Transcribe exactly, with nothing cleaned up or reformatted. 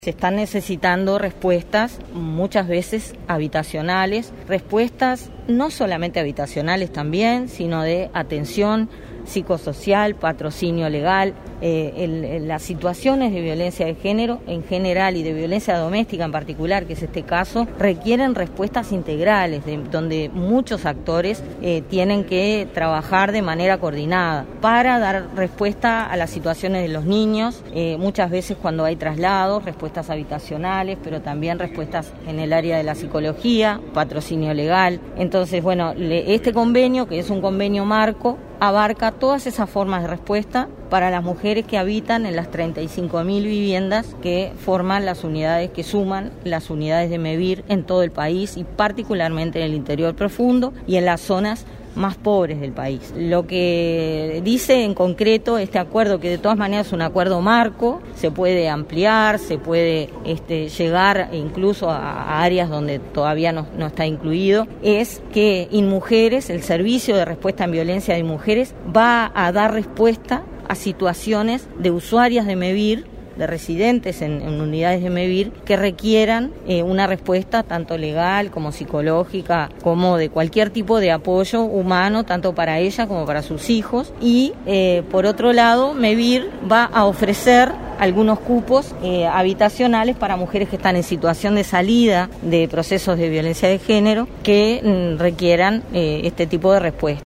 Se están necesitando respuestas muchas veces habitacionales, respuestas no solamente habitacionales también, sino de atención psicosocial, patrocinio legal. Eh, el, el, las situaciones de violencia de género en general y de violencia doméstica en particular, que es este caso, requieren respuestas integrales, de, donde muchos actores eh, tienen que trabajar de manera coordinada para dar respuesta a las situaciones de los niños, eh, muchas veces cuando hay traslados, respuestas habitacionales, pero también respuestas en el área de la psicología, patrocinio legal. Entonces, bueno, le, este convenio, que es un convenio marco, abarca todas esas formas de respuesta para las mujeres que habitan en las treinta y cinco mil viviendas que forman las unidades, que suman las unidades de MEVIR en todo el país y particularmente en el interior profundo y en las zonas más pobres del país. Lo que dice en concreto este acuerdo, que de todas maneras es un acuerdo marco, se puede ampliar, se puede este, llegar incluso a, a áreas donde todavía no, no está incluido, es que InMujeres, el servicio de respuesta en violencia de mujeres, va a dar respuesta a situaciones de usuarias de MEVIR, de residentes en, en unidades de MEVIR que requieran eh, una respuesta tanto legal como psicológica, como de cualquier tipo de apoyo humano, tanto para ella como para sus hijos. Y eh, por otro lado, MEVIR va a ofrecer algunos cupos eh, habitacionales para mujeres que están en situación de salida de procesos de violencia de género que mm, requieran eh, este tipo de respuesta.